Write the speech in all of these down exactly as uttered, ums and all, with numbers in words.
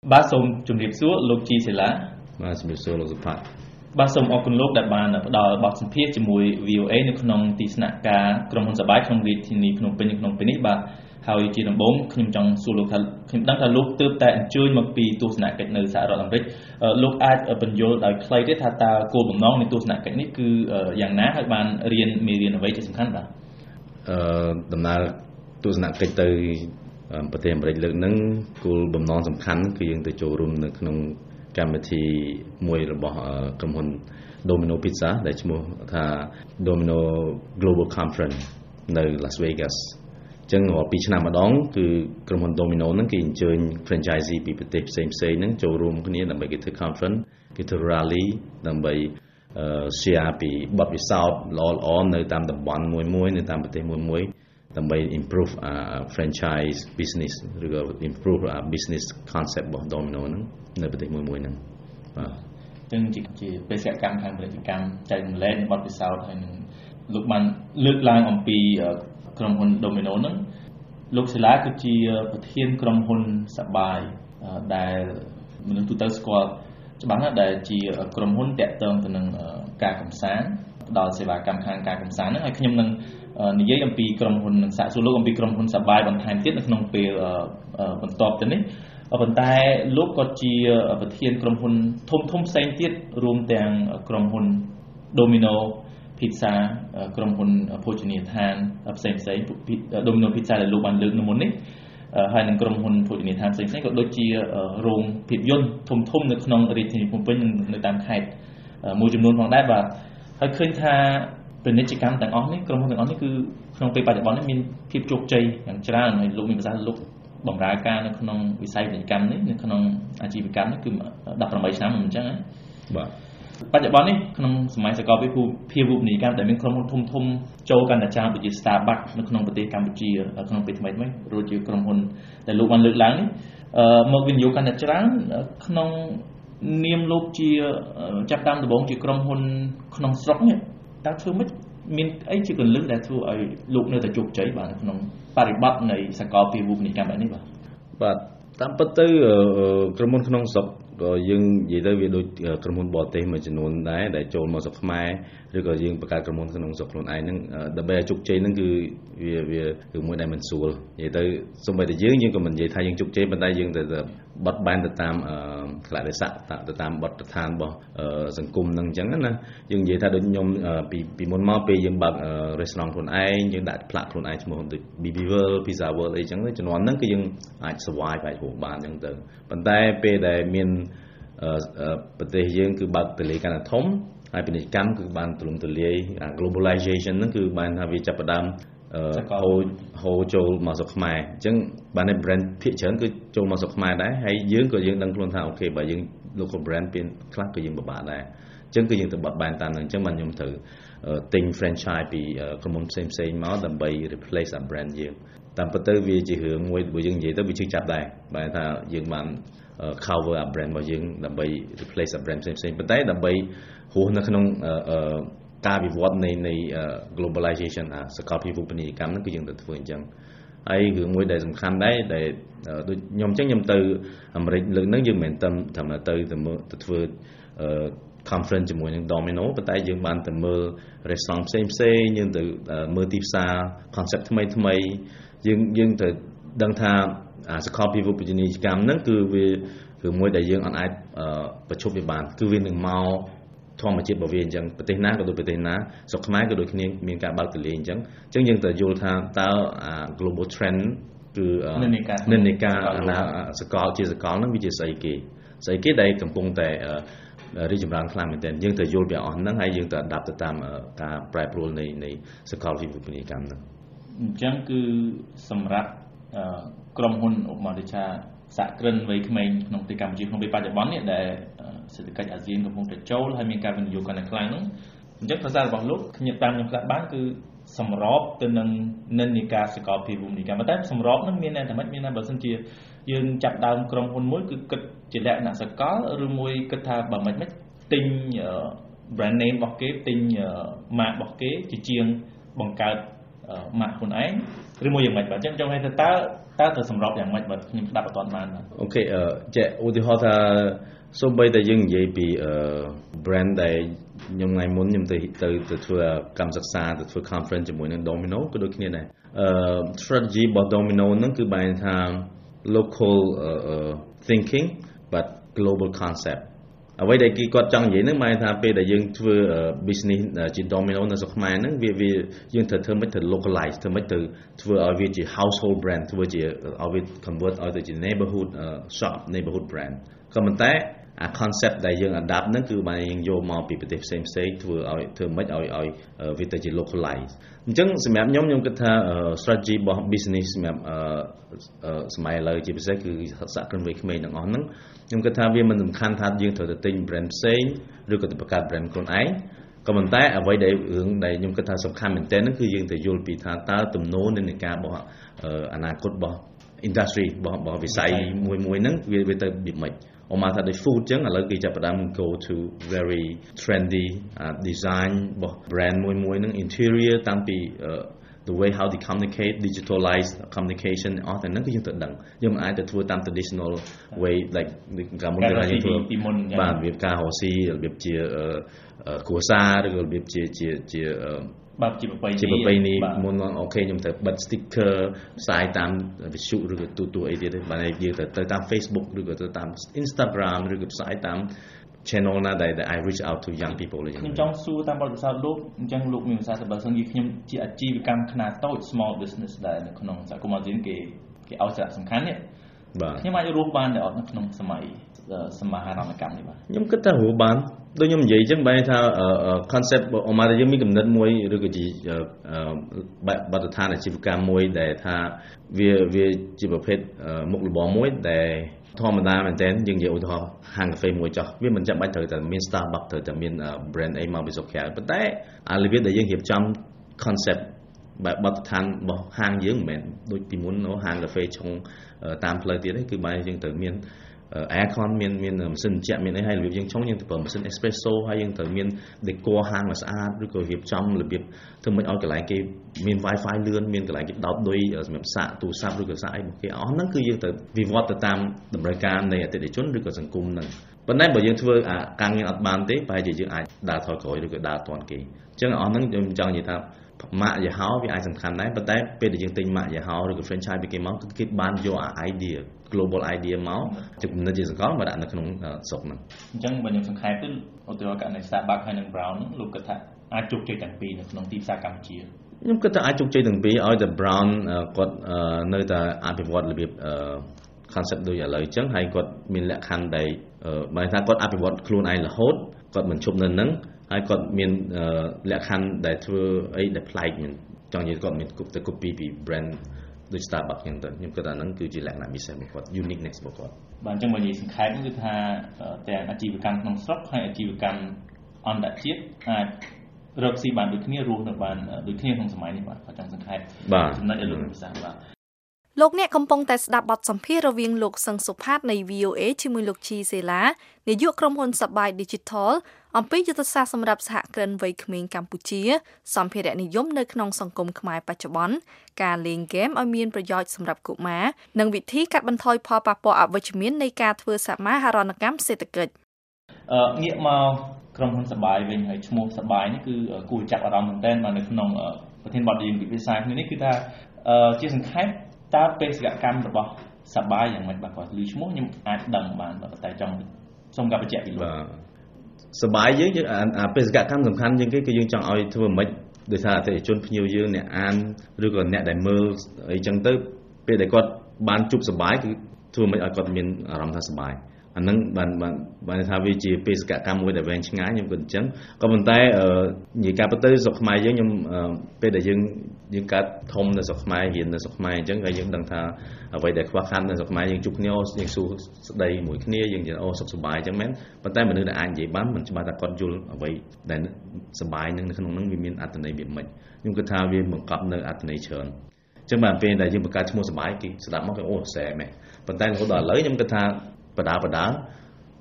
បាទសូមជម្រាបសួរលោកជីសេឡាបាទជំរាបសួរលោកសុផាតបាទសូមអរគុណលោកដែលបានផ្ដល់បទសម្ភាសន៍ជាមួយ វី អូ អេ នៅក្នុងទីស្នាក់ការក្រុមហ៊ុនសបាយក្នុងរាជធានីភ្នំពេញក្នុងពេលនេះបាទហើយជាដំបូងខ្ញុំចង់សួរលោកថាខ្ញុំដឹងថាលោកទើបតែអញ្ជើញមកពីទស្សនកិច្ចនៅសហរដ្ឋអាមេរិកលោកអាចបញ្យល់ដោយខ្លីទេថាតើគោលបំណងនៃទស្សនកិច្ចនេះគឺយ៉ាងណាហើយបានរៀនមេរៀនអ្វីជាសំខាន់បាទអឺដំណើរទស្សនកិច្ចទៅប្រទេសអាមេរិកលើកហ្នឹងគោលបំណងសំខាន់គឺយើងទៅចូលរួមនៅក្នុងកម្មវិធីមួយរបស់ក្រុមហ៊ុន Domino Pizza ដែលឈ្មោះថា Domino Global Conference នៅ Las Vegas អញ្ចឹងរាល់ពីរឆ្នាំម្ដងគឺក្រុមហ៊ុន Domino ហ្នឹងគេអញ្ជើញ franchisee ពីប្រទេសផ្សេងៗហ្នឹងចូលរួមគ្នាដើម្បីគេធ្វើ conference គេធ្វើ rally ដើម្បី share ពីបទពិសោធន៍ល្អៗនៅតាមតំបន់មួយៗនៅតាមប្រទេសមួយៗដើម្បី improve uh, franchise business ឬក៏ improve uh, business concept របស់ Domino ហ្នឹងនៅប្រទេសមួយៗហ្នឹងបាទអញ្ចឹងជាបេសកកម្មខាងពាណិជ្ជកម្មចែករំលែកបទពិសោធន៍ហើយនឹងលោកបានលើកឡើងអំពីក្រុមហ៊ុន Domino ហ្នឹងលោកសិលាគឺជាប្រធានក្រុមហ៊ុនសបាយដែលមនុស្សទូទៅស្គាល់ច្បាស់ណាស់ដែលជាក្រុមហ៊ុនតាក់ទងទៅនឹងការកំសាន្តផ្ដល់សេវាកម្មខាងការកំសាន្តហ្នឹងហើយខ្ញុំនឹងនិយាយអំពីក្រុមហ៊ុននឹងសាកសួរលោកអំពីក្រុមហ៊ុនសបាយបន្ថែមទៀតនៅក្នុងពេលបន្ទាប់ទៅនេះប៉ុន្តែលោកក៏ជាប្រធានក្រុមហ៊ុនធំធំផ្សេងទៀតរួមទាំងក្រុមហ៊ុន Domino Pizza ក្រុមហ៊ុនភោជនីយដ្ឋានផ្សេងផ្សេង Domino Pizza ដែលលោកបានលើកនៅមុននេះហើយនឹងក្រុមហ៊ុនភោជនីយដ្ឋានផ្សេងផ្សេងក៏ដូចជារោងភាពយន្តធំធំនៅក្នុងរាជធានីភ្នំពេញនៅតាមខេត្តមួយចំនួនផងដែរបាទហើយឃើញថាពាណិជ្ជកម្មទាំងអស់នេះក្រុមហ៊ុនទាំងអស់នេះគឺក្នុងពេលបច្ចុប្បន្ននេះមានភាពជោគជ័យយ៉ាងច្រើនហើយលោកមានប្រសាសន៍លោកបម្រើការនៅក្នុងវិស័យពាណិជ្ជកម្មនេះនៅក្នុងអាជីវកម្មនេះគឺដប់ប្រាំបីឆ្នាំមិនអញ្ចឹងណាបាទបច្ចុប្បន្ននេះក្នុងសម័យសកលភាវូបនីយកម្មដែលមានក្រុមហ៊ុនធំធំចូលកាន់តែច្រើនដូចជា Starbucks នៅក្នុងប្រទេសកម្ពុជាក្នុងពេលថ្មីៗរួចជាក្រុមហ៊ុនដែលលោកបានលើកឡើងនេះមកវិនិយោគកាន់តែច្រើនក្នុងនាមលោកជាចាប់តាមដំបូងជាក្រុមហ៊ុនក្នុងស្រុកនេះតើធ្វើម៉េចមានអីជាកលឹះដែលធ្វើឲ្យលោកនៅតែជោគជ័យបាទនៅក្នុងបរិបទនៃសកលភាវូបនីយកម្មបែបនេះបាទបាទតាមពិតទៅក្រុមហ៊ុនក្នុងស្រុកក៏យើងនិយាយទៅវាដូចក្រុមហ៊ុនបរទេសមួយចំនួនដែរដែលចូលមកស្រុកខ្មែរឬក៏យើងបង្កើតក្រុមហ៊ុនក្នុងស្រុកខ្លួនឯងហ្នឹងដើម្បីឲ្យជោគជ័យហ្នឹងគឺវាវាគឺមួយដែលមិនស្រួលនិយាយទៅសូម្បីតែយើងយើងក៏មិននិយាយថាយើងជោគជ័យប៉ុន្តែយើងទៅបត់បែនទៅតាមខ្លាចស័កទៅតាមបទដ្ឋានរបស់សង្គមហ្នឹងអញ្ចឹងណាយើងនិយាយថាដូចខ្ញុំពីពីមុនមកពេលយើងបើក restaurant ខ្លួនឯងយើងដាក់ផ្លាកខ្លួនឯងឈ្មោះដូច ប៊ី ប៊ី World Pizza World អីចឹងជំនាន់ហ្នឹងគឺយើងអាច survive អាចហូបបានអញ្ចឹងទៅប៉ុន្តែពេលដែលមានប្រទេសយើងគឺបើកទលាយកាន់តែធំហើយពាណិជ្ជកម្មគឺបានទូលំទូលាយ globalization ហ្នឹងគឺបានថាវាចាប់ផ្ដើមហូរហូរចូលមកស្រុកខ្មែរអញ្ចឹងបានតែ brand ភាគច្រើនគឺចូលមកស្រុកខ្មែរដែរហើយយើងក៏យើងដឹងខ្លួនថាអូខេបើយើង local brand ពេលខ្លះក៏យើងពិបាកដែរអញ្ចឹងគឺយើងទៅបត់បែនតាមហ្នឹងអញ្ចឹងបានខ្ញុំត្រូវទិញ franchise ពីក្រុមហ៊ុនផ្សេងផ្សេងមកដើម្បី replace អា brand យើងតាមពិតទៅវាជារឿងមួយបើយើងនិយាយទៅវាជឿចាប់ដែរបែរថាយើងបាន cover អា brand របស់យើងដើម្បី replace អា brand ផ្សេងផ្សេងប៉ុន្តែដើម្បីរស់នៅក្នុងការវិវត្តនៃនៃ globalization អាសកលភាវូបនីយកម្មហ្នឹងគឺយើងទៅធ្វើអញ្ចឹងហើយរឿងមួយដែលសំខាន់ដែរដែលដូចខ្ញុំអញ្ចឹងខ្ញុំទៅអាមេរិកលើកហ្នឹងយើងមិនមែនទៅត្រឹមតែទៅទៅមើលទៅធ្វើ conference ជាមួយនឹង Domino ប៉ុន្តែយើងបានទៅមើល restaurant ផ្សេងផ្សេងយើងទៅមើលទីផ្សារ concept ថ្មីថ្មីយើងយើងទៅដឹងថាអាសកលភាវូបនីយកម្មហ្នឹងគឺវាគឺមួយដែលយើងអាចប្រជុំវាបានគឺវានឹងមកធម្មជាតិរបស់វាអញ្ចឹងប្រទេសណាក៏ដូចប្រទេសណាស្រុកខ្មែរក៏ដូចគ្នាមានការបើកទលាយអញ្ចឹងអញ្ចឹងយើងត្រូវយល់ថាតើ global trend គឺនិន្នាការអាណាសកលជាសកលហ្នឹងវាជាស្អីគេស្អីគេដែលកំពុងតែរីកចម្រើនខ្លាំងមែនទែនយើងត្រូវយល់ពីអស់ហ្នឹងហើយយើងត្រូវ adapt ទៅតាមការប្រែប្រួលនៃនៃសកលភាវូបនីយកម្មហ្នឹងអញ្ចឹងគឺសម្រាប់ក្រុមហ៊ុនឧបមាដូចថាសហគ្រិនវ័យក្មេងក្នុងប្រទេសកម្ពុជាក្នុងពេលបច្ចុប្បន្ននេះដែលសេដ្ឋកិច្ចអាស៊ានកំពុងតែចូលហើយមានការវិនិយោគកាន់តែខ្លាំងហ្នឹងអញ្ចឹងភាសារបស់លោកខ្ញុំតាមខ្ញុំខ្លះបានគឺសម្របទៅនឹងនិន្នាការសកលភាវូបនីយកម្មតែសម្របហ្នឹងមានន័យថាម៉េចមានន័យបើសិនជាយើងចាប់ដើមក្រុមហ៊ុនមួយគឺគិតជាលក្ខណៈសកលឬមួយគិតថាបើមិនមិនទិញ brand name របស់គេទិញ mark របស់គេជាជាងបង្កើត mark ខ្លួនឯងឬមួយយ៉ាងម៉េចបាទអញ្ចឹងចង់ឲ្យថាតើតើទៅសម្របយ៉ាងម៉េចបើខ្ញុំស្ដាប់អត់ទាន់បានអូខេអឺចេះឧទាហរណ៍ថាសូម្បីតែយើងនិយាយពី brand ដែលខ្ញុំថ្ងៃមុនខ្ញុំទៅទៅទៅធ្វើកម្មសិក្សាទៅធ្វើ conference ជាមួយនឹង Domino ក៏ដូចគ្នាដែរអឺ strategy របស់ Domino ហ្នឹងគឺបែរថា local uh, thinking but global concept អ្វីដែលគេគាត់ចង់និយាយហ្នឹងបែរថាពេលដែលយើងធ្វើ business ជា Domino នៅស្រុកខ្មែរហ្នឹងវាវាយើងត្រូវធ្វើមិនទៅ localize ធ្វើមិនទៅធ្វើឲ្យវាជា household brand ធ្វើជាឲ្យវា convert ឲ្យទៅជា neighborhood uh, shop neighborhood brand ក៏ប៉ុន្តែអា concept ដែលយើង adapt ហ្នឹងគឺបានយើងយកមកពីប្រទេសផ្សេងផ្សេងធ្វើឲ្យធ្វើមិនឲ្យឲ្យវាទៅជា localize អញ្ចឹងសម្រាប់ខ្ញុំខ្ញុំគិតថា strategy របស់ business សម្រាប់សម័យឥឡូវជាពិសេសគឺសហគ្រិនវ័យក្មេងទាំងអស់ហ្នឹងខ្ញុំគិតថាវាមិនសំខាន់ថាយើងត្រូវទៅទិញ brand ផ្សេងឬក៏ទៅបង្កើត brand ខ្លួនឯងក៏ប៉ុន្តែអ្វីដែលរឿងដែលខ្ញុំគិតថាសំខាន់មែនទែនហ្នឹងគឺយើងទៅយល់ពីថាតើទំនោរនៃនៃការរបស់អនាគតរបស់ industry របស់វិស័យមួយមួយហ្នឹងវាវាទៅពីម៉េចអមថាដូច food ចឹងឥឡូវគេចាប់ផ្ដើម go to very trendy uh, design របស់ brand មួយមួយហ្នឹង interior តាំងពី uh, the way how they communicate digitalize communication អស់តែហ្នឹងគឺយើងទៅដឹងយើងមិនអាចទៅធ្វើតាម traditional way like កាលមុនគេថាយើងធ្វើបាទរបៀបការរកស៊ីរបៀបជាគ្រួសារឬក៏របៀបជាជាជាបាទជាប្រពៃណីជាប្រពៃណីមុនអូខេខ្ញុំត្រូវបិទ sticker ផ្សាយតាមវិទ្យុឬក៏ទូទួលអីទៀតបាទយើងទៅទៅតាម Facebook ឬក៏ទៅតាម Instagram ឬក៏ផ្សាយតាម channel ណាដែល I reach out to young people ខ្ញុំចង់សួរតាមបទពិសោធន៍លោកអញ្ចឹងលោកមានប្រសាសន៍ថាបើសិនជាខ្ញុំជាអាជីវកម្មខ្នាតតូច small business ដែលនៅក្នុងសហគមន៍អាស៊ានគេគេឲ្យសារៈសំខាន់នេះបាទខ្ញុំអាចរស់បានដែរអត់នៅក្នុងសម័យសមាហរណកម្មនេះបាទខ្ញុំគិតថារស់បានដូចខ្ញុំនិយាយអញ្ចឹងបែរថា concept អមថាយើងមានគំនិតមួយឬក៏ជាបទដ្ឋានអាជីវកម្មមួយដែលថាវាវាជាប្រភេទមុខរបរមួយដែលធម្មតាមែនតើយើងនិយាយឧទាហរណ៍ហាងកាហ្វេមួយចោះវាមិនចាំបាច់ត្រូវតែមាន Starbucks ត្រូវតែមាន brand អីមកពីស្រុកក្រៅប៉ុន្តែអារបៀបដែលយើងរៀបចំ concept បែបបទដ្ឋានរបស់ហាងយើងមិនមែនដូចពីមុនហាងកាហ្វេឆុងតាមផ្លូវទៀតទេគឺបែរយើងត្រូវមានaircon មានមានម៉ាស៊ីនត្រជាក់មានអីហើយរបៀបយើងឆុងយើងទៅប្រើម៉ាស៊ីន espresso ហើយយើងត្រូវមាន decor ហាងឲ្យស្អាតឬក៏រៀបចំរបៀបធ្វើមិនឲ្យកន្លែងគេមាន wifi លឿនមានកន្លែងគេដោតឌុយសម្រាប់សាកទូរស័ព្ទឬក៏សាកអីរបស់គេអស់ហ្នឹងគឺយើងត្រូវវិវត្តទៅតាមតម្រូវការនៃអតិថិជនឬក៏សង្គមហ្នឹងប៉ុន្តែបើយើងធ្វើអាការងារអត់បានទេប្រហែលជាយើងអាចដើរថយក្រោយឬក៏ដើរទាន់គេអញ្ចឹងអស់ហ្នឹងខ្ញុំចង់និយាយថាម៉ាកយីហោវាអាចសំខាន់ដែរប៉ុន្តែពេលដែលយើងទិញម៉ាកយីហោឬក៏ franchise ពីគេមកគឺគេបានយកអា idea global idea មកជំនិតជាសកលមកដាក់នៅក្នុងស្រុកហ្នឹងអញ្ចឹងបើខ្ញុំសង្ខេបទៅឧទាហរណ៍ករណី Starbucks ហើយនិង Brown ហ្នឹងលោកគិតថាអាចជោគជ័យទាំងពីរនៅក្នុងទីផ្សារកម្ពុជាខ្ញុំគិតថាអាចជោគជ័យទាំងពីរឲ្យតែ Brown គាត់នៅតែអភិវឌ្ឍរបៀប concept ដូចឥឡូវអញ្ចឹងហើយគាត់មានលក្ខខណ្ឌដែលបើថាគាត់អភិវឌ្ឍខ្លួនឯងរហូតគាត់មិនឈប់នៅនឹងហើយគាត់មានលក្ខខណ្ឌដែលធ្វើអីដែលប្លែកមិនចង់និយាយគាត់មានទៅ copy ពី brand ដូច Starbucks ហ្នឹងទៅខ្ញុំគិតថាហ្នឹងគឺជាលក្ខណៈពិសេសរបស់គាត់ uniqueness របស់គាត់បាទអញ្ចឹងបើនិយាយសង្ខេបគឺថាទាំងអាជីវកម្មក្នុងស្រុកហើយអាជីវកម្មអន្តរជាតិអាចរកស៊ីបានដូចគ្នារស់នៅបានដូចគ្នាក្នុងសម័យនេះបាទគាត់ចង់សង្ខេបចំណុចឲ្យលោកពិសាបាទលោកអ្នកកំពុងតែស្ដាប់បទសម្ភាសន៍រវាងលោកសឹងសុផាតនៃ វី អូ អេ ជាមួយលោកជីសេឡានាយកក្រុមហ៊ុនសប្បាយ Digital អំពីយុទ្ធសាស្ត្រសម្រាប់សហគ្រិនវ័យក្មេងកម្ពុជាសម្ភារៈនិយមនៅក្នុងសង្គមខ្មែរបច្ចុប្បន្នការលេងហ្គេមឲ្យមានប្រយោជន៍សម្រាប់កុមារនិងវិធីកាត់បន្ថយផលប៉ះពាល់អវិជ្ជមាននៃការធ្វើសមាហរណកម្មសេដ្ឋកិច្ចអឺងាកមកក្រុមហ៊ុនសប្បាយវិញហើយឈ្មោះសប្បាយនេះគឺគួរចាប់អារម្មណ៍មែនទែនមកនៅក្នុងប្រធានបទយើងពិភាក្សាគ្នានេះគឺថាជាសង្ខេបតើបេសកកម្មរបស់សប្បាយយ៉ាងម៉េចបាទគាត់ឮឈ្មោះខ្ញុំអាចដឹងបានតែចង់សូមការបញ្ជាក់ពីលោកសប្បាយយើងយើងអាបេសកកម្មសំខាន់ជាងគេគឺយើងចង់ឲ្យធ្វើមិនដោយសារអតិថិជនភ្ញៀវយើងអ្នកអានឬក៏អ្នកដែលមើលអីចឹងទៅពេលដែលគាត់បានជួបសប្បាយគឺធ្វើមិនឲ្យគាត់មានអារម្មណ៍ថាសប្បាយអាហ្នឹងបានបានបានថាវាជាបេសកកម្មមួយដែលវែងឆ្ងាយខ្ញុំគិតអញ្ចឹងក៏ប៉ុន្តែនិយាយការពិតទៅស្រុកខ្មែរយើងខ្ញុំពេលដែលយើងយើងកើតធំនៅស្រុកខ្មែររៀននៅស្រុកខ្មែរអញ្ចឹងហើយយើងដឹងថាអ្វីដែលខ្វះខាតនៅស្រុកខ្មែរយើងជួបគ្នាយើងសួរស្ដីមួយគ្នាយើងនិយាយអូសុខសប្បាយអញ្ចឹងមែនប៉ុន្តែមនុស្សដែលអាចនិយាយបានមិនច្បាស់ថាគាត់យល់អ្វីដែលសប្បាយនឹងនៅក្នុងហ្នឹងវាមានអត្ថន័យវាមិនខ្ញុំគិតថាវាបង្កប់នៅអត្ថន័យច្រើនអញ្ចឹងបានពេលដែលយើងបង្កើតឈ្មោះសប្បាយគេស្ដាប់មកគេអូស្រែមែនប៉ុន្តែរហូតដល់ឥឡូវខ្ញុំគិតថាបដាបដា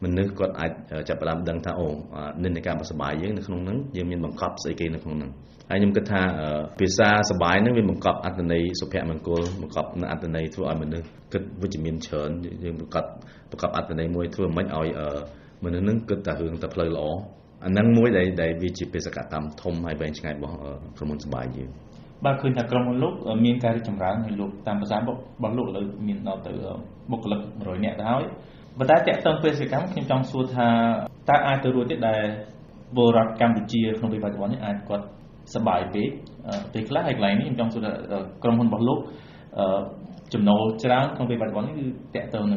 មនុស្សគាត់អាចចាប់ផ្ដើមដឹងថាអូនិន្នាការសប្បាយយើងនៅក្នុងហ្នឹងយើងមានបង្កប់ស្អីគេនៅក្នុងហ្នឹងហើយខ្ញុំគិតថាភាសាសប្បាយហ្នឹងវាបង្កប់អត្ថន័យសុភមង្គលបង្កប់នៅអត្ថន័យធ្វើឲ្យមនុស្សគិតវិជ្ជមានច្រើនយើងបង្កប់បង្កប់អត្ថន័យមួយធ្វើមិនឲ្យមនុស្សហ្នឹងគិតតែរឿងតែផ្លូវល្អអាហ្នឹងមួយដែលដែលវាជាបេសកកម្មធំហើយវែងឆ្ងាយរបស់ក្រុមហ៊ុនសប្បាយយើងបាទឃើញថាក្រុមហ៊ុនលោកមានការរីកចម្រើនហើយលោកតាមភាសារបស់លោកឥឡូវមានដល់ទៅបុគ្គលិកone hundredនាក់ទៅហើយប៉ុន្តែតកតងបេសកកម្មខ្ញុំចង់សួរថាតើអាចទៅរួចទេដែលពលរដ្ឋកម្ពុជាក្នុងពេលបច្ចុប្បន្ននេះអាចគាត់សប្បាយពេកពេលខ្លះហើយកន្លែងនេះខ្ញុំចង់សួរថាក្រុមហ៊ុនរបស់លោកចំណូលច្រើនក្នុងពេលបច្ចុប្បន្ននេះគឺតកតងនឹង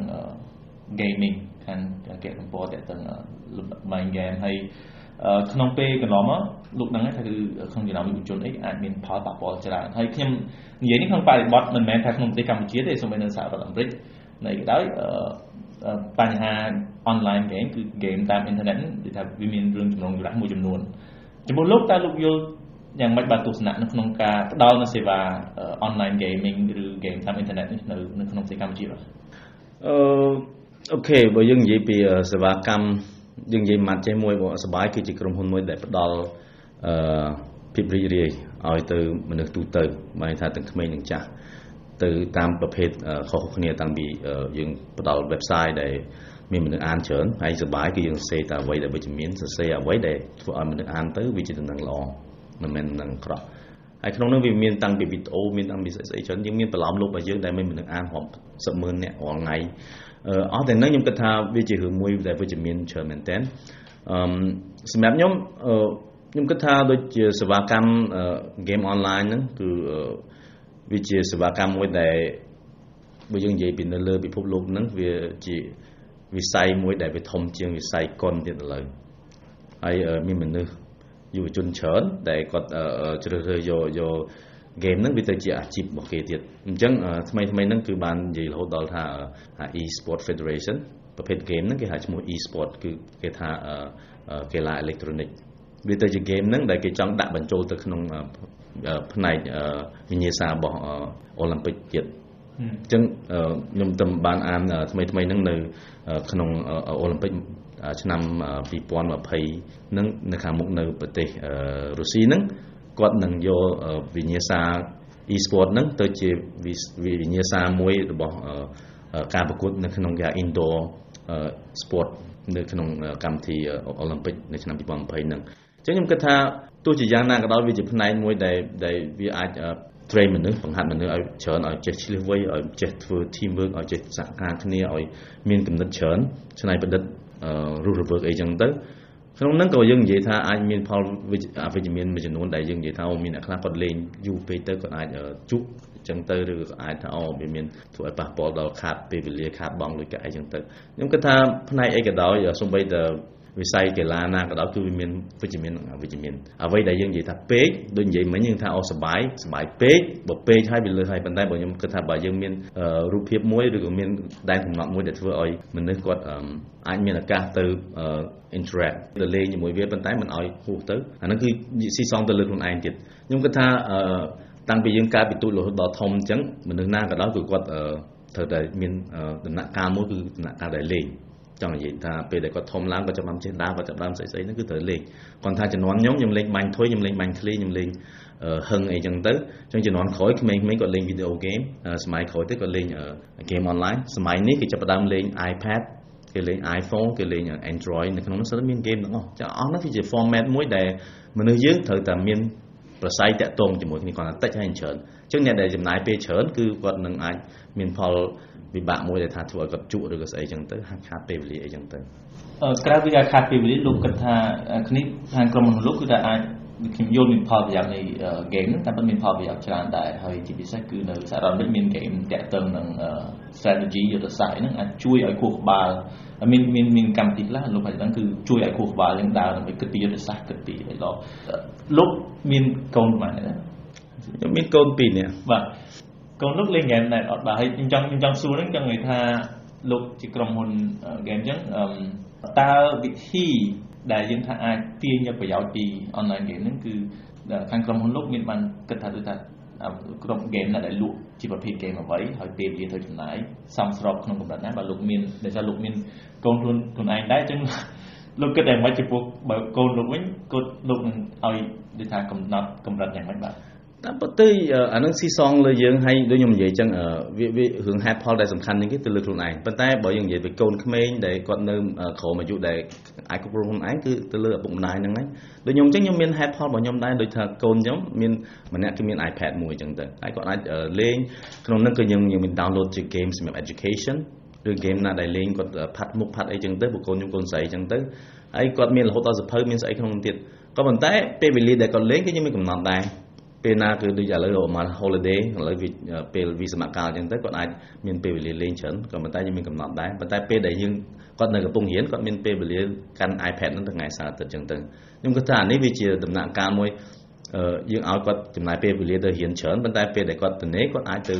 gaming ខាងគេកំពុងតកតង main game ហើយក្នុងពេលកន្លងមកលោកដឹងថាគឺក្នុងចំណោមយុវជនអីអាចមានផលប៉ះពាល់ច្រើនហើយខ្ញុំនិយាយនេះក្នុងបរិបទមិនមែនថាក្នុងប្រទេសកម្ពុជាទេសូម្បីនៅសហរដ្ឋអាមេរិកនៃក៏ដោយបញ្ហា online game គឺ game តាមអ៊ីនធឺណិតគឺថាវាមានរឿងចំណងចម្រាស់មួយចំនួនចំពោះលោកតើលោកយល់យ៉ាងម៉េចបាទទស្សនៈនៅក្នុងការផ្ដល់នូវសេវា online gaming ឬ game តាមអ៊ីនធឺណិតនេះនៅនៅក្នុងប្រទេសកម្ពុជាបាទអឺអូខេបើយើងនិយាយពីសេវាកម្មយើងនិយាយមកចេះមួយបងសប្បាយគឺជាក្រុមហ៊ុនមួយដែលផ្ដល់អឺភាពរីករាយឲ្យទៅមនុស្សទូទៅបានថាទាំងក្មេងទាំងចាស់ទៅតាមប្រភេទខុសៗគ្នាតាំងពីយើងផ្ដល់ website ដែលមានមនុស្សអានច្រើនហើយសប្បាយគឺយើងសរសេរតែអ្វីដែលវិជ្ជមានសរសេរអ្វីដែលធ្វើឲ្យមនុស្សអានទៅវាជាដំណឹងល្អមិនមែនដំណឹងអាក្រក់ហើយក្នុងនោះវាមានតាំងពីវីដេអូមានតាំងពីស្អីៗច្រើនយើងមានប្រឡំលោករបស់យើងដែលមានមនុស្សអានរាប់សិបម៉ឺននាក់រាល់ថ្ងៃអស់តែហ្នឹងខ្ញុំគិតថាវាជារឿងមួយដែលវិជ្ជមានច្រើនមែនតើអឺសម្រាប់ខ្ញុំខ្ញុំគិតថាដូចជាសេវាកម្ម game online ហ្នឹងគឺវាជាសេវាកម្មមួយដែលបើយើងនិយាយពីនៅលើពិភពលោកហ្នឹងវាជាវិស័យមួយដែលវាធំជាងវិស័យកុនទៀតឥឡូវហើយមានមនុស្សយុវជនច្រើនដែលគាត់ជ្រើសរើសយកយក game ហ្នឹងវាទៅជាអាជីពរបស់គេទៀតអញ្ចឹងថ្មីថ្មីហ្នឹងគឺបាននិយាយរហូតដល់ថា e-sport federation ប្រភេទ game ហ្នឹងគេហៅឈ្មោះ e-sport គឺគេថាកីឡាអេឡិចត្រូនិកវាទៅជា game ហ្នឹងដែលគេចង់ដាក់បញ្ចូលទៅក្នុងផ្នែកវិញ្ញាសារបស់អូឡ িম্প ពិកទៀតអញ្ចឹងខ្ញុំទៅបានអានថ្មីថ្មីហ្នឹងនៅក្នុងអូឡ িম্প ពិកឆ្នាំtwo thousand twentyហ្នឹងនៅខាងមុខនៅប្រទេសរុស្ស៊ីហ្នឹងគាត់នឹងយកវិញ្ញាសា e-sport ហ្នឹងទៅជាវិញ្ញាសាមួយរបស់ការប្រកួតនៅក្នុងគេ indoor sport នៅក្នុងកម្មវិធីអូឡ িম্প ពិកនៅឆ្នាំtwo thousand twentyហ្នឹងអញ្ចឹងខ្ញុំគិតថាទោះជាយ៉ាងណាក៏ដោយវាជាផ្នែកមួយដែលដែលវាអាច train មនុស្សបង្ហាត់មនុស្សឲ្យច្រើនឲ្យចេះឆ្លៀសវៃឲ្យចេះធ្វើ team work ឲ្យចេះសហការគ្នាឲ្យមានគំនិតច្រើនច្នៃប្រឌិតរស់រវើកអីចឹងទៅក្នុងហ្នឹងក៏យើងនិយាយថាអាចមានផលវិជ្ជមានមួយចំនួនដែលយើងនិយាយថាអូមានអ្នកខ្លះគាត់លេងយូរពេកទៅគាត់អាចជុកអញ្ចឹងទៅឬក៏អាចថាអូវាមានធ្វើឲ្យប៉ះពាល់ដល់ខាតពេលវេលាខាតបង់លុយកាក់អីចឹងទៅខ្ញុំគិតថាផ្នែកអីក៏ដោយសូម្បីតែវិស័យកីឡាណាក៏ដោយគឺវាមានវិជ្ជមានវិជ្ជមានអ្វីដែលយើងនិយាយថាពេកដូចនិយាយមិញយើងថាអូសបាយសបាយពេកបើពេកហើយវាលើសហើយប៉ុន្តែបើខ្ញុំគិតថាបើយើងមានរូបភាពមួយឬក៏មានដែនកំណត់មួយដែលធ្វើឲ្យមនុស្សគាត់អាចមានឱកាសទៅ interact ទៅលេងជាមួយវាប៉ុន្តែមិនឲ្យហួសទៅអាហ្នឹងគឺស៊ីសងទៅលើខ្លួនឯងទៀតខ្ញុំគិតថាតាំងពីយើងកើតពីទូចរហូតដល់ធំអញ្ចឹងមនុស្សណាក៏ដោយគឺគាត់ត្រូវតែមានដំណាក់កាលមួយគឺដំណាក់កាលដែលលេងចង់និយាយថាពេលដែលគាត់ធំឡើងគាត់ចាប់បានចេះដើរគាត់ចាប់បានស្អីស្អីហ្នឹងគឺត្រូវលេងគាត់ថាជំនាន់ខ្ញុំខ្ញុំលេងបាញ់ធុយខ្ញុំលេងបាញ់ឃ្លីខ្ញុំលេងហឹងអីចឹងទៅអញ្ចឹងជំនាន់ក្រោយក្មេងៗគាត់លេងវីដេអូហ្គេមសម័យក្រោយទៀតគាត់លេងហ្គេមអនឡាញសម័យនេះគេចាប់ផ្ដើមលេង iPad គេលេង iPhone គេលេង Android នៅក្នុងនោះសិនមានហ្គេមទាំងអស់ចាអស់នោះគឺជា format មួយដែលមនុស្សយើងត្រូវតែមានប្រស័យតាក់ទងជាមួយគ្នាគាត់តិចហើយច្រើនអញ្ចឹងអ្នកដែលចំណាយពេលច្រើនគឺគាត់នឹងអាចមានផលវិបាកមួយដែលថាធ្វើឲ្យគាត់ជក់ឬក៏ស្អីចឹងទៅហាក់ខាតពេលវេលាអីចឹងទៅអឺក្រៅពីការខាតពេលវេលាលោកគិតថាគ្នាខាងក្រុមហ៊ុនលោកគឺថាអាចខ្ញុំយល់មានផលប្រយោជន៍នៃ game ហ្នឹងតែមិនមានផលប្រយោជន៍ច្រើនដែរហើយជាពិសេសគឺនៅសហរដ្ឋអាមេរិកមាន game តាក់ទងនឹង strategy យុទ្ធសាស្ត្រហ្នឹងអាចជួយឲ្យខួរក្បាលមានមានមានកម្មវិធីខ្លះលោកអាចដឹងគឺជួយឲ្យខួរក្បាលយើងដើរដើម្បីគិតពីយុទ្ធសាស្ត្រគិតពីអីឡោះលោកមានកូនប៉ុន្មានដែរខ្ញុំមានកូនពីរនាក់បាទកូនលោកលេង game ដែរអត់បាទហើយខ្ញុំចង់ខ្ញុំចង់សួរហ្នឹងចង់និយាយថាលោកជាក្រុមហ៊ុន game អញ្ចឹងតើវិធីដែលយើងថាអាចទាញយកប្រយោជន៍ពី online game ហ្នឹងគឺខាងក្រុមហ៊ុនលោកមានបានគិតថាដូចថាក្រុម game ណាដែលលក់ជាប្រភេទ game អ្វីហើយពេលវាធ្វើចំណាយសំស្របក្នុងកម្រិតណាបើលោកមានដែលថាលោកមានកូនខ្លួនខ្លួនឯងដែរអញ្ចឹងលោកគិតតែមិនចំពោះបើកូនលោកវិញកូនលោកនឹងឲ្យដូចថាកំណត់កម្រិតយ៉ាងម៉េចបាទតាមពិតទៅអានឹងស៊ីសងលើយើងហើយដូចខ្ញុំនិយាយអញ្ចឹងវាវារឿងហេតុផលដែលសំខាន់នេះគឺទៅលើខ្លួនឯងប៉ុន្តែបើយើងនិយាយពីកូនក្មេងដែលគាត់នៅក្រោមអាយុដែលអាចគ្រប់គ្រងខ្លួនឯងគឺទៅលើឪពុកម្ដាយហ្នឹងហើយដូចខ្ញុំអញ្ចឹងខ្ញុំមានហេតុផលរបស់ខ្ញុំដែរដូចថាកូនខ្ញុំមានម្នាក់គឺមាន iPad មួយអញ្ចឹងទៅហើយគាត់អាចលេងក្នុងហ្នឹងគឺយើងយើងមាន download ជា game សម្រាប់ education ឬ game ណាដែលលេងគាត់ផាត់មុខផាត់អីអញ្ចឹងទៅព្រោះកូនខ្ញុំកូនស្រីអញ្ចឹងទៅហើយគាត់មានរហូតដល់សភៅមានស្អីក្នុងនោះទៀតក៏ប៉ុន្តែពេលវេលាដែលគាត់លេងគឺខ្ញុំមានកំណត់ដែរពេលណាគឺដូចឥឡូវមក holiday ឥឡូវវាពេលវិសមកាលអញ្ចឹងទៅគាត់អាចមានពេលវេលាលេងច្រើនក៏ប៉ុន្តែយើងមានកំណត់ដែរប៉ុន្តែពេលដែលយើងគាត់នៅកំពុងរៀនគាត់មានពេលវេលាកាន់ iPad ហ្នឹងថ្ងៃសៅរ៍អាទិត្យអញ្ចឹងទៅខ្ញុំគិតថានេះវាជាដំណាក់កាលមួយយើងឲ្យគាត់ចំណាយពេលវេលាទៅរៀនច្រើនប៉ុន្តែពេលដែលគាត់ទៅនេះគាត់អាចទៅ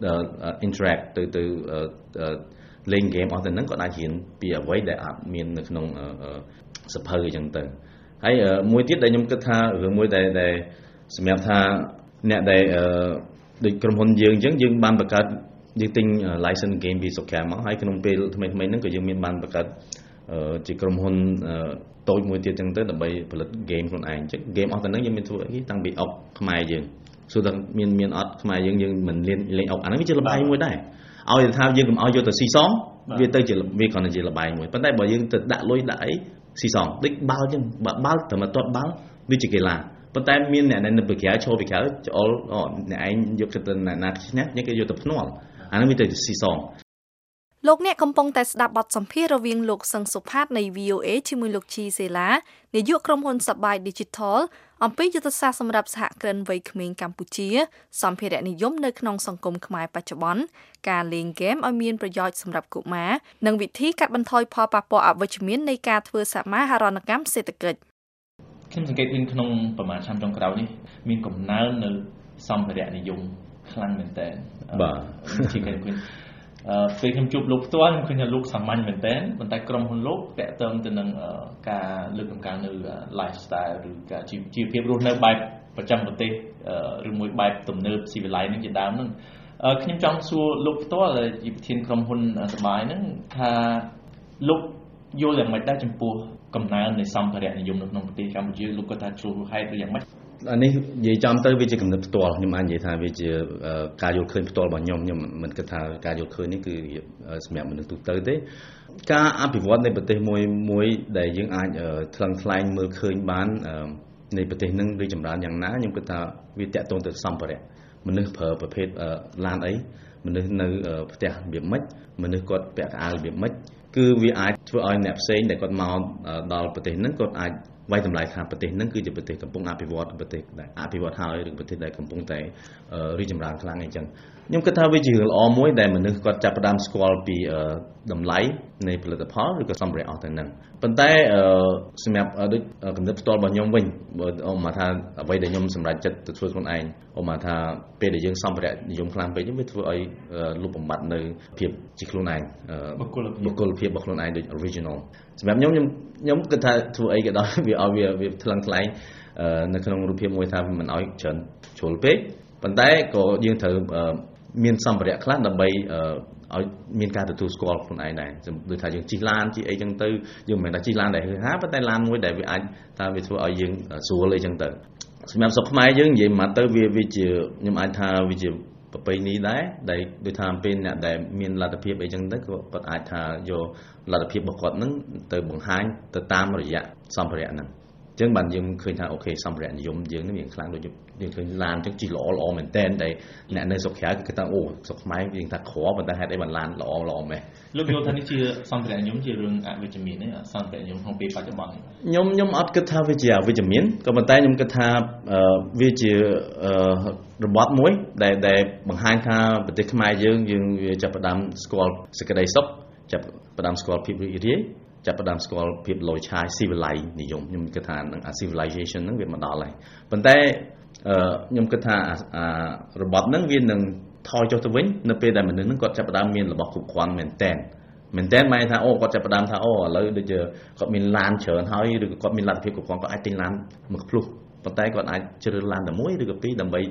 interact ទៅទៅលេង game អស់ទៅហ្នឹងគាត់អាចរៀនពីអ្វីដែលអាចមាននៅក្នុងសភៅអញ្ចឹងទៅហើយមួយទៀតដែលខ្ញុំគិតថារឿងមួយដែលដែលសម្រាប់ថាអ្នកដែលដូចក្រុមហ៊ុនយើងអញ្ចឹងយើងបានបង្កើតយើងទិញ license game ពីសុខាមកហើយក្នុងពេលថ្មីៗហ្នឹងក៏យើងមានបានបង្កើតជាក្រុមហ៊ុនតូចមួយទៀតអញ្ចឹងទៅដើម្បីផលិត game ខ្លួនឯងអញ្ចឹង game អស់ទៅហ្នឹងយើងមានធ្វើអីតាំងពីអុកខ្មែរយើងសួរថាមានមានអត់ខ្មែរយើងយើងមិនលេងលេងអុកអាហ្នឹងវាជាលបាយមួយដែរឲ្យថាយើងកុំឲ្យយកទៅស៊ីសងវាទៅជាវាគ្រាន់តែជាលបាយមួយប៉ុន្តែបើយើងទៅដាក់លុយដាក់អីស៊ីសងដូចបាល់អញ្ចឹងបើបាល់តែមកទាត់បាល់វាជាកីឡាប៉ុន្តែមានអ្នកនៅពីក្រៅចូលពីក្រៅចូលអ្នកឯងយកទៅអ្នកណាឈ្នះយើងគេយកទៅភ្នាល់អានឹងវាទៅស៊ីសងលោកអ្នកកំពុងតែស្ដាប់បទសម្ភាសន៍រវាងលោកសឹងសុផាតនៃ វី អូ เอ ជាមួយលោកជីសេឡានាយកក្រុមហ៊ុនសប្បាយ Digital អំពីយុទ្ធសាស្ត្រសម្រាប់សហគ្រិនវ័យក្មេងកម្ពុជាសម្ភារៈនិយមនៅក្នុងសង្គមខ្មែរបច្ចុប្បន្នការលេងហ្គេមឲ្យមានប្រយោជន៍សម្រាប់កុមារនិងវិធីកាត់បន្ថយផលប៉ះពាល់អវិជ្ជមាននៃការធ្វើសមាហរណកម្មសេដ្ឋកិច្ចខ្ញុំសង្កេតឃើញក្នុងប្រមាណឆ្នាំចុងក្រោយនេះមានកំណើននៅសម្ភារៈនិយមខ្លាំងមែនតើបាទជាគេឃើញអឺពេលខ្ញុំជួបលោកផ្ទាល់ខ្ញុំឃើញថាលោកសាមញ្ញមែនតើប៉ុន្តែក្រុមហ៊ុនលោកតាក់ទងទៅនឹងការលើកតម្កើងនៅ lifestyle ឬការជីវភាពរស់នៅបែបប្រចាំប្រទេសឬមួយបែបទំនើបស៊ីវិល័យនឹងជាដើមហ្នឹងខ្ញុំចង់សួរលោកផ្ទាល់ជាប្រធានក្រុមហ៊ុនសប្បាយហ្នឹងថាលោកយល់យ៉ាងម៉េចដែរចំពោះកំណើននៃសម្ភារៈនិយមនៅក្នុងប្រទេសកម្ពុជាលោកគាត់ថាជួបហេតុឬយ៉ាងម៉េចអានេះនិយាយចំទៅវាជាកំណត់ផ្ទាល់ខ្ញុំអាចនិយាយថាវាជាការយល់ឃើញផ្ទាល់របស់ខ្ញុំខ្ញុំមិនគិតថាការយល់ឃើញនេះគឺសម្រាប់មនុស្សទូទៅទេការអភិវឌ្ឍនៃប្រទេសមួយមួយដែលយើងអាចថ្លឹងថ្លែងមើលឃើញបាននៃប្រទេសនឹងរីកចម្រើនយ៉ាងណាខ្ញុំគិតថាវាតាក់ទងទៅសម្ភារៈមនុស្សប្រើប្រភេទឡានអីមនុស្សនៅផ្ទះរបៀបម៉េចមនុស្សគាត់ពាក់កៅអៅរបៀបម៉េចគឺវាអាចធ្វើឲ្យអ្នកផ្សេងដែលគាត់មកដល់ប្រទេសហ្នឹងគាត់អាចវាយតម្លៃថាប្រទេសហ្នឹងគឺជាប្រទេសកំពុងអភិវឌ្ឍប្រទេសដែលអភិវឌ្ឍហើយឬប្រទេសដែលកំពុងតែរីកចម្រើនខ្លាំងអីចឹងខ្ញុំគិតថាវាជារឿងល្អមួយដែលមនុស្សគាត់ចាប់ផ្ដើមស្គាល់ពីតម្លៃនៃផលិតផលឬក៏សម្ភារៈអស់ទៅហ្នឹងប៉ុន្តែសម្រាប់ដូចកំណត់ផ្ទាល់របស់ខ្ញុំវិញបើអូមកថាអ្វីដែលខ្ញុំសម្រេចចិត្តទៅធ្វើខ្លួនឯងអូមកថាពេលដែលយើងសម្ភារៈនិយមខ្លាំងពេកវាធ្វើឲ្យលុបបំបាត់នៅភាពជាខ្លួនឯងបុគ្គលភាពរបស់ខ្លួនឯងដូច original សម្រាប់ខ្ញុំខ្ញុំខ្ញុំគិតថាធ្វើអីក៏ដោយវាឲ្យវាវាថ្លឹងថ្លែងនៅក្នុងរូបភាពមួយថាមិនឲ្យច្រើនជ្រុលពេកប៉ុន្តែក៏យើងត្រូវមានសម្ភារៈខ្លះដើម្បីឲ្យមានការទទួលស្គាល់ខ្លួនឯងដែរដូចថាយើងជិះឡានជិះអីចឹងទៅយើងមិនមែនថាជិះឡានដែលហឺហាប៉ុន្តែឡានមួយដែលវាអាចថាវាធ្វើឲ្យយើងស្រួលអីចឹងទៅសម្រាប់ស្រុកខ្មែរយើងនិយាយមកទៅវាវាជាខ្ញុំអាចថាវាជាប្រពៃណីដែរដែលដូចថាពេលអ្នកដែលមានលទ្ធភាពអីចឹងទៅគាត់អាចថាយកលទ្ធភាពរបស់គាត់ហ្នឹងទៅបង្ហាញទៅតាមរយៈសម្ភារៈហ្នឹងអញ្ចឹងបានយើងឃើញថាអូខេសម្ភារៈនិយមយើងនេះវាខ្លាំងដូចយើងឃើញឡានអញ្ចឹងជិះល្អល្អមែនតើដែលអ្នកនៅស្រុកក្រៅគឺគាត់ថាអូស្រុកខ្មែរយើងថាក្រប៉ុន្តែហេតុអីបានឡានល្អល្អមែនលោកយល់ថានេះជាសម្ភារៈនិយមជារឿងអវិជ្ជមានទេសម្ភារៈនិយមក្នុងពេលបច្ចុប្បន្នខ្ញុំខ្ញុំអត់គិតថាវាជាអវិជ្ជមានក៏ប៉ុន្តែខ្ញុំគិតថាវាជារបបមួយដែលដែលបង្ហាញថាប្រទេសខ្មែរយើងយើងវាចាប់ផ្ដើមស្គាល់សេចក្តីសុខចាប់ផ្ដើមស្គាល់ភាពរីករាយចាប់ផ្ដើមស្គាល់ភាពលយឆាយស៊ីវិល័យនិយមខ្ញុំគិតថានឹង civilization ហ្នឹងវាមកដល់ហើយប៉ុន្តែខ្ញុំគិតថារបបហ្នឹងវានឹងថយចុះទៅវិញនៅពេលដែលមនុស្សហ្នឹងគាត់ចាប់ផ្ដើមមានរបស់គ្រប់គ្រាន់មែនតែនមែនតែនមកថាអូគាត់ចាប់ផ្ដើមថាអូឥឡូវដូចជាគាត់មានឡានច្រើនហើយឬក៏គាត់មានលទ្ធភាពគ្រប់គ្រាន់គាត់អាចទិញឡានមួយភ្លុះប៉ុន្តែគាត់អាចជ្រើសឡានតែមួយឬក៏ពីរដើម្បី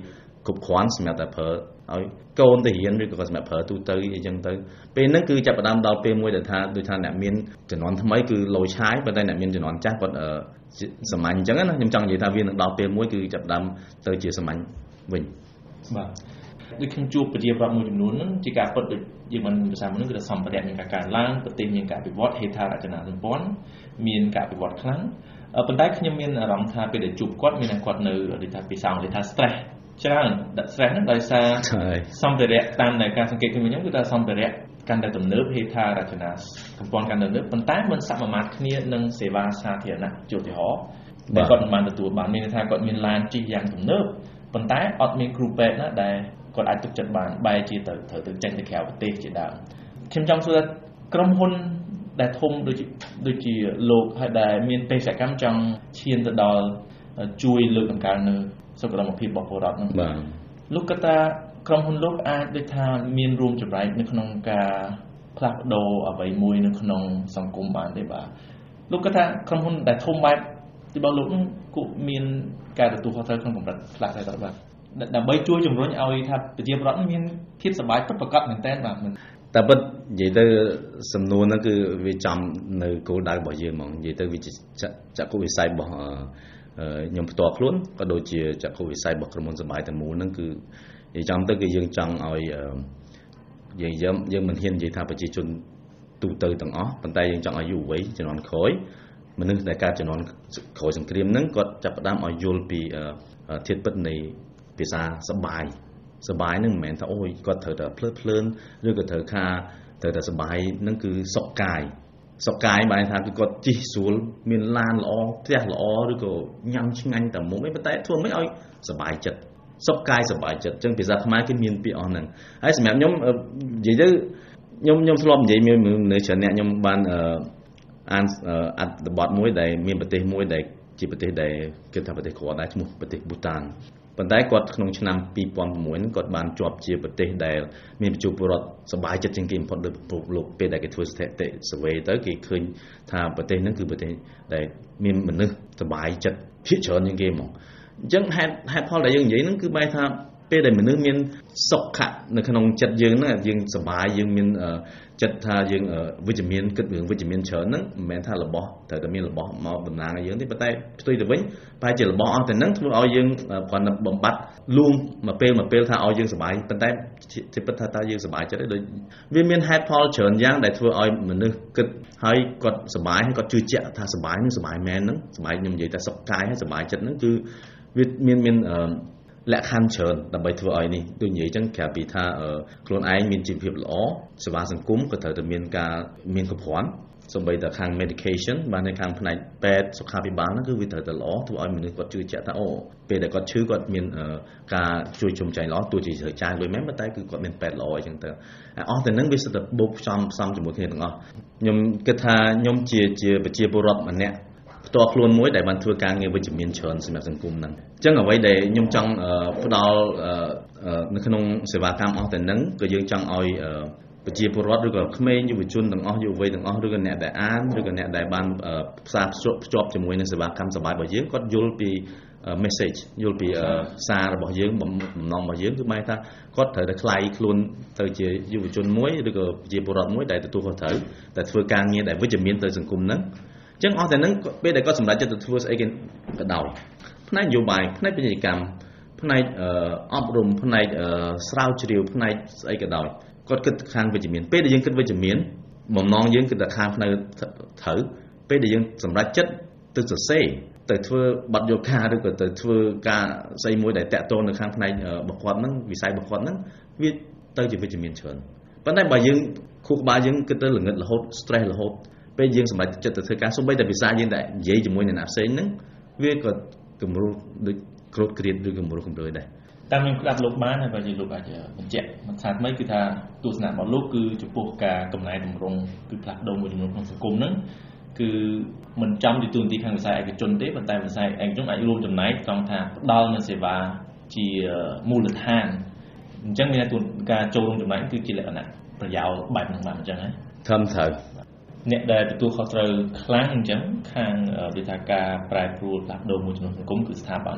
គ្រប់គ្រាន់សម្រាប់តែប្រើឲ្យកូនទៅរៀនឬក៏សម្រាប់ប្រើទូទៅអីចឹងទៅពេលហ្នឹងគឺចាប់ផ្ដើមដល់ពេលមួយដែលថាដូចថាអ្នកមានជំនាន់ថ្មីគឺលោឆាយប៉ុន្តែអ្នកមានជំនាន់ចាស់គាត់សាមញ្ញអញ្ចឹងណាខ្ញុំចង់និយាយថាវានឹងដល់ពេលមួយគឺចាប់ផ្ដើមទៅជាសាមញ្ញវិញបាទដូចខ្ញុំជួបប្រជាប្រដ្ឋមួយចំនួនហ្នឹងជាការពិតដូចយើងមិនភាសាមនុស្សគឺថាសម្ភារៈមានការកើនឡើងប្រទេសមានការអភិវឌ្ឍហេដ្ឋារចនាសម្ព័ន្ធមានការអភិវឌ្ឍខ្លាំងប៉ុន្តែខ្ញុំមានអារម្មណ៍ថាពេលដែលជួបគាត់មានតែគាត់នៅដូចថាភាសាអង់គ្លេសថា stress ច្រើនដាក់ stress ហ្នឹងដោយសារសម្ភារៈតាមដែលការសង្កេតខ្ញុំខ្ញុំគឺថាសម្ភារៈកាន់តែទំនើបហេដ្ឋារចនាសម្ព័ន្ធកាន់តែទំនើបប៉ុន្តែមិនសមមាត្រគ្នានឹងសេវាសាធារណៈជាឧទាហរណ៍ដែលគាត់មិនបានទទួលបានមានន័យថាគាត់មានឡានជិះយ៉ាងទំនើបប៉ុន្តែអត់មានគ្រូពេទ្យណាដែលគាត់អាចទុកចិត្តបានបែរជាទៅត្រូវទៅចេញទៅក្រៅប្រទេសជាដើមខ្ញុំចង់សួរថាក្រុមហ៊ុនដែលធំដូចដូចជាលោកហើយដែលមានបេសកកម្មចង់ឈានទៅដល់ជួយលើកតម្កើងនៅសុខភាពរបស់ពលរដ្ឋនោះបាទលោកគាត់ថាក្រុមហ៊ុនលោកអាចដូចថាមានរួមចំណែកនៅក្នុងការផ្លាស់ប្ដូរអ្វីមួយនៅក្នុងសង្គមបានទេបាទលោកគាត់ថាក្រុមហ៊ុនដែលធំបែបរបស់លោកនោះគួរមានការទទួលខុសត្រូវក្នុងកម្រិតខ្លះដែរបាទដើម្បីជួយជំរុញឲ្យថាប្រជាពលរដ្ឋមានភាពសប្បាយពិតប្រាកដមែនទែនបាទតែពិតនិយាយទៅសំណួរហ្នឹងគឺវាចំនៅគោលដៅរបស់យើងហ្មងនិយាយទៅវាចក្ខុវិស័យរបស់ខ្ញុំផ្ទាល់ខ្លួនក៏ដូចជាចក្ខុវិស័យរបស់ក្រុមហ៊ុនសប្បាយទាំងមូលហ្នឹងគឺនិយាយចំទៅគឺយើងចង់ឲ្យយើងយើងយើងមិនហ៊ាននិយាយថាប្រជាជនទូទៅទាំងអស់ប៉ុន្តែយើងចង់ឲ្យយុវវ័យជំនាន់ក្រោយមនុស្សដែលកើតជំនាន់ក្រោយសង្គ្រាមហ្នឹងគាត់ចាប់ផ្ដើមឲ្យយល់ពីធាតុពិតនៃភាសាសប្បាយសប្បាយហ្នឹងមិនមែនថាអូយគាត់ត្រូវតែភ្លើតភ្លើនឬក៏ត្រូវថាត្រូវតែសប្បាយហ្នឹងគឺសុខកាយសុខកាយបានថាគឺគាត់ជិះស្រួលមានឡានល្អផ្ទះល្អឬក៏ញ៉ាំឆ្ងាញ់តែមុំអីប៉ុន្តែធ្វើមិនឲ្យសប្បាយចិត្តសុខកាយសប្បាយចិត្តអញ្ចឹងភាសាខ្មែរគេមានពាក្យអស់ហ្នឹងហើយសម្រាប់ខ្ញុំនិយាយទៅខ្ញុំខ្ញុំធ្លាប់និយាយមាននៅច្រើនអ្នកខ្ញុំបានអានអត្ថបទមួយដែលមានប្រទេសមួយដែលជាប្រទេសដែលគេថាប្រទេសក្រដែរឈ្មោះប្រទេសប៊ូតានប៉ុន្តែគាត់ក្នុងឆ្នាំពីរពាន់ប្រាំមួយគាត់បានជាប់ជាប្រទេសដែលមានប្រជាពលរដ្ឋសប្បាយចិត្តជាងគេបំផុតលើពិភពលោកពេលដែលគេធ្វើស្ថិតិ survey ទៅគេឃើញថាប្រទេសហ្នឹងគឺប្រទេសដែលមានមនុស្សសប្បាយចិត្តភាគច្រើនជាងគេហ្មងអញ្ចឹងហេតុហេតុផលដែលយើងនិយាយហ្នឹងគឺបែរថាពេលដែលមនុស្សមានសុខៈនៅក្នុងចិត្តយើងហ្នឹងយើងសប្បាយយើងមានចិត្តថាយើងវិជ្ជមានគិតរឿងវិជ្ជមានច្រើនហ្នឹងមិនមែនថារបស់ត្រូវតែមានរបស់មកតំណាងឲ្យយើងទេប៉ុន្តែផ្ទុយទៅវិញប្រហែលជារបស់អស់តែហ្នឹងធ្វើឲ្យយើងគ្រាន់តែបំបត្តិលួងមកពេលមកពេលថាឲ្យយើងសប្បាយប៉ុន្តែជាពិតថាតើយើងសប្បាយចិត្តទេដូចវាមានហេតុផលច្រើនយ៉ាងដែលធ្វើឲ្យមនុស្សគិតហើយគាត់សប្បាយហើយគាត់ជឿជាក់ថាសប្បាយនឹងសប្បាយមែនហ្នឹងសប្បាយខ្ញុំនិយាយថាសុខកាយហើយសប្បាយចិត្តហ្នឹងគឺវាមានមានលក្ខខណ្ឌច្រើនដើម្បីធ្វើឲ្យនេះដូចនិយាយចឹងក្រៅពីថាខ្លួនឯងមានជីវភាពល្អសេវាសង្គមក៏ត្រូវតែមានការមានគ្រប់គ្រាន់សូម្បីតែខាង medication បាននៅខាងផ្នែកពេទ្យសុខាភិបាលហ្នឹងគឺវាត្រូវតែល្អធ្វើឲ្យមនុស្សគាត់ជឿជាក់ថាអូពេលដែលគាត់ឈឺគាត់មានការជួយជំរុញល្អទោះជាត្រូវចាយលុយមែនប៉ុន្តែគឺគាត់មានពេទ្យល្អអញ្ចឹងទៅអស់តែហ្នឹងវាសិតតែបូកផ្សំផ្សំជាមួយគ្នាទាំងអស់ខ្ញុំគិតថាខ្ញុំជាជាប្រជាពលរដ្ឋម្នាក់ផ្ទាល់ខ្លួនមួយដែលបានធ្វើការងារវិជ្ជមានច្រើនសម្រាប់សង្គមហ្នឹងអញ្ចឹងអ្វីដែលខ្ញុំចង់ផ្ដល់នៅក្នុងសេវាកម្មអស់តែហ្នឹងក៏យើងចង់ឲ្យប្រជាពលរដ្ឋឬក៏ក្មេងយុវជនទាំងអស់យុវវ័យទាំងអស់ឬក៏អ្នកដែលអានឬក៏អ្នកដែលបានផ្សារភ្ជាប់ជាមួយនឹងសេវាកម្មសប្បាយរបស់យើងគាត់យល់ពី message យល់ពីសាររបស់យើងបំណងរបស់យើងគឺបែរថាគាត់ត្រូវតែខ្លាយខ្លួនទៅជាយុវជនមួយឬក៏ប្រជាពលរដ្ឋមួយដែលទទួលខុសត្រូវតែធ្វើការងារដែលវិជ្ជមានទៅសង្គមហ្នឹងអញ្ចឹងអស់តែហ្នឹងពេលដែលគាត់សម្រេចចិត្តទៅធ្វើស្អីគេក៏ដោយផ្នែកនយោបាយផ្នែកពាណិជ្ជកម្មផ្នែកអប់រំផ្នែកស្រាវជ្រាវផ្នែកស្អីក៏ដោយគាត់គិតខាងវិជ្ជមានពេលដែលយើងគិតវិជ្ជមានបំណងយើងគិតតែខាងផ្នែកត្រូវពេលដែលយើងសម្រេចចិត្តទៅសរសេរទៅធ្វើបទយល់ការឬក៏ទៅធ្វើការស្អីមួយដែលតាក់ទងនៅខាងផ្នែកបកគាត់ហ្នឹងវិស័យបកគាត់ហ្នឹងវាទៅជាវិជ្ជមានច្រើនប៉ុន្តែបើយើងខួរក្បាលយើងគិតទៅល្ងឹតរហូត stress រហូតពេលយើងសម្រេចចិត្តទៅធ្វើការសូម្បីតែភាសាយើងដែលនិយាយជាមួយនឹងអ្នកផ្សេងហ្នឹងវាក៏គំរូដូចគ្រោតគ្រាតឬគំរូគំរើយដែរតាមខ្ញុំក្តាប់លោកបានហើយបើយើងលោកអាចបញ្ជាក់មិនថាថ្មីគឺថាទស្សនៈរបស់លោកគឺចំពោះការកំណែតម្រង់គឺផ្លាស់ប្ដូរមួយចំនួនក្នុងសង្គមហ្នឹងគឺមិនចំទីទួលទីខាងវិស័យឯកជនទេប៉ុន្តែវិស័យឯកជនអាចរួមចំណែកត្រង់ថាផ្ដល់នូវសេវាជាមូលដ្ឋានអញ្ចឹងមានតែការចូលរួមចំណែកគឺជាលក្ខណៈប្រយោលបែបហ្នឹងបាទអញ្ចឹងហ៎ធំត្រូវអ្នកដែលទទួលខុសត្រូវខ្លាំងអញ្ចឹងខាងវិធាការប្រែប្រួលផ្លាស់ប្ដូរមួយចំនួនសង្គមគឺស្ថាប័ន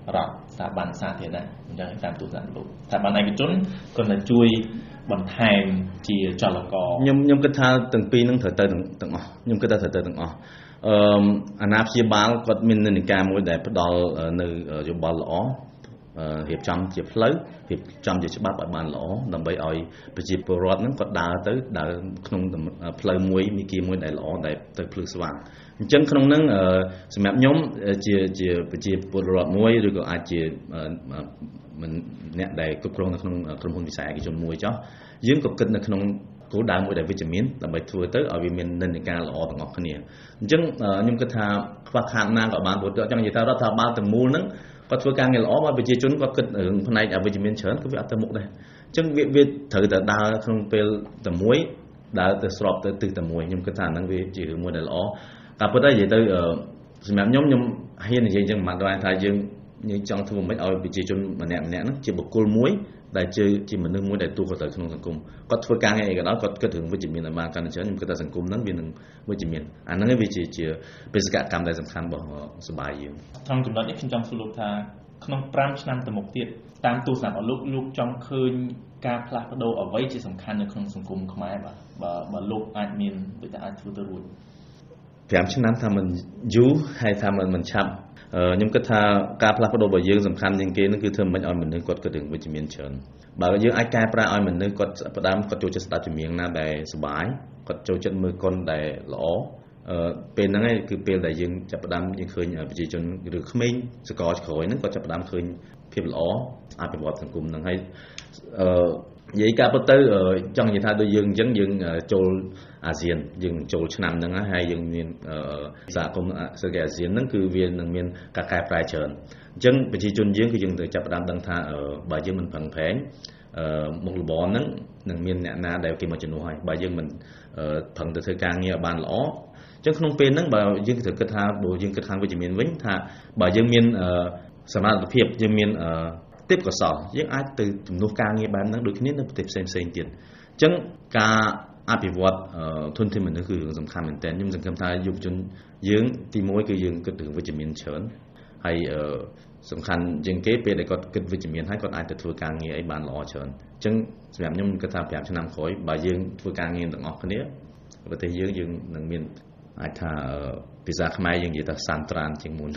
រដ្ឋស្ថាប័នសាធារណៈអញ្ចឹងតាមទស្សនៈលោកស្ថាប័នឯកជនគាត់នឹងជួយបន្ថែមជាចលករខ្ញុំខ្ញុំគិតថាទាំងពីរនឹងត្រូវទៅទាំងអស់ខ្ញុំគិតថាត្រូវទៅទាំងអស់អឺអាណាព្យាបាលគាត់មាននិន្នាការមួយដែលផ្ដល់នៅយោបល់ល្អរៀបចំជាផ្លូវរៀបចំជាច្បាប់ឲ្យបានល្អដើម្បីឲ្យប្រជាពលរដ្ឋហ្នឹងគាត់ដើរទៅដើរក្នុងផ្លូវមួយមីគីមួយដែលល្អដែលទៅភ្លឺស្វាងអញ្ចឹងក្នុងហ្នឹងសម្រាប់ខ្ញុំជាជាប្រជាពលរដ្ឋមួយឬក៏អាចជាមិនអ្នកដែលគ្រប់គ្រងនៅក្នុងក្រុមហ៊ុនវិស័យឯកជនមួយចុះយើងក៏គិតនៅក្នុងគោលដៅមួយដែលវិជ្ជមានដើម្បីធ្វើទៅឲ្យវាមាននិន្នាការល្អទាំងអស់គ្នាអញ្ចឹងខ្ញុំគិតថាខ្វះខាតណាក៏បានព្រោះចង់និយាយថារដ្ឋាភិបាលទាំងមូលហ្នឹងគាត់ធ្វើការងារល្អបើប្រជាជនគាត់គិតរឿងផ្នែកអវិជ្ជមានច្រើនគឺវាអត់ទៅមុខដែរអញ្ចឹងវាវាត្រូវតែដើរក្នុងពេលតែមួយដើរទៅស្របទៅទិសតែមួយខ្ញុំគិតថាហ្នឹងវាជារឿងមួយដែលល្អតែប៉ុន្តែនិយាយទៅសម្រាប់ខ្ញុំខ្ញុំហ៊ាននិយាយអញ្ចឹងមិនបានថាយើងយើងចង់ធ្វើមិនឲ្យប្រជាជនម្នាក់ម្នាក់ហ្នឹងជាបុគ្គលមួយដែលជាជាមនុស្សមួយដែលទូទៅក្នុងសង្គមគាត់ធ្វើការងារអីក៏ដោយគាត់គិតរឿងវិជ្ជមានឲ្យបានកាន់តែច្រើនខ្ញុំគិតថាសង្គមហ្នឹងវានឹងវិជ្ជមានអាហ្នឹងវាជាជាបេសកកម្មដែលសំខាន់របស់សបាយយើងក្នុងចំណុចនេះខ្ញុំចង់សួរលោកថាក្នុងប្រាំឆ្នាំទៅមុខទៀតតាមទស្សនៈរបស់លោកលោកចង់ឃើញការផ្លាស់ប្ដូរអ្វីជាសំខាន់នៅក្នុងសង្គមខ្មែរបាទបើបើលោកអាចមានដូចថាអាចធ្វើទៅរួចប្រាំឆ្នាំថាមិនយូរហើយថាមិនមិនឆាប់ខ្ញុំគិតថាការផ្លាស់ប្ដូររបស់យើងសំខាន់ជាងគេនោះគឺធ្វើមិនឲ្យមនុស្សគាត់គិតរឿងវិជ្ជមានច្រើនបើយើងអាចកែប្រែឲ្យមនុស្សគាត់ផ្ដើមគាត់ចូលចិត្តស្ដាប់ចម្រៀងណាដែលសុបាយគាត់ចូលចិត្តមើលកុនដែលល្អអឺពេលហ្នឹងឯងគឺពេលដែលយើងចាប់ផ្ដើមយើងឃើញប្រជាជនឬក្មេងសកលក្រោយហ្នឹងគាត់ចាប់ផ្ដើមឃើញភាពល្អអភិវឌ្ឍសង្គមហ្នឹងហើយអឺនិយាយការពិតទៅចង់និយាយថាដូចយើងអញ្ចឹងយើងចូលអាស៊ានយើងចូលឆ្នាំហ្នឹងហើយយើងមានសហគមន៍សេដ្ឋកិច្ចអាស៊ានហ្នឹងគឺវានឹងមានការកែប្រែច្រើនអញ្ចឹងប្រជាជនយើងគឺយើងត្រូវចាប់ផ្ដើមដឹងថាបើយើងមិនប្រឹងប្រែងមុខរបរហ្នឹងនឹងមានអ្នកណាដែលគេមកជំនួសហើយបើយើងមិនប្រឹងទៅធ្វើការងារឲ្យបានល្អអញ្ចឹងក្នុងពេលហ្នឹងបើយើងត្រូវគិតថាបើយើងគិតខាងវិជ្ជមានវិញថាបើយើងមានសមត្ថភាពយើងមានទេពកោសល្យយើងអាចទៅជំនួសការងារបែបហ្នឹងដូចគ្នានៅប្រទេសផ្សេងផ្សេងទៀតអញ្ចឹងការអភិវឌ្ឍធនធានមនុស្សគឺរឿងសំខាន់មែនទែនខ្ញុំសង្ឃឹមថាយុវជនយើងទីមួយគឺយើងគិតរឿងវិជ្ជមានច្រើនហើយសំខាន់ជាងគេពេលដែលគាត់គិតវិជ្ជមានហើយគាត់អាចទៅធ្វើការងារអីបានល្អច្រើនអញ្ចឹងសម្រាប់ខ្ញុំគិតថាប្រាំឆ្នាំក្រោយបើយើងធ្វើការងារទាំងអស់គ្នាប្រទេសយើងយើងនឹងមានអាចថាភាសាខ្មែរយើងនិយាយថាសានត្រានជាងមុន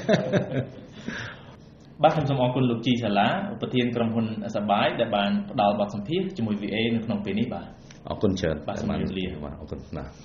បាទខ្ញុំសូមអរគុណលោកជីសាឡាប្រធានក្រុមហ៊ុនសបាយដែលបានផ្ដល់បទសម្ភាសន៍ជាមួយ វី អេ នៅក្នុងពេលនេះបាទអរគុណច្រើនបាទសូមជម្រាបលាបាទអរគុណណាស់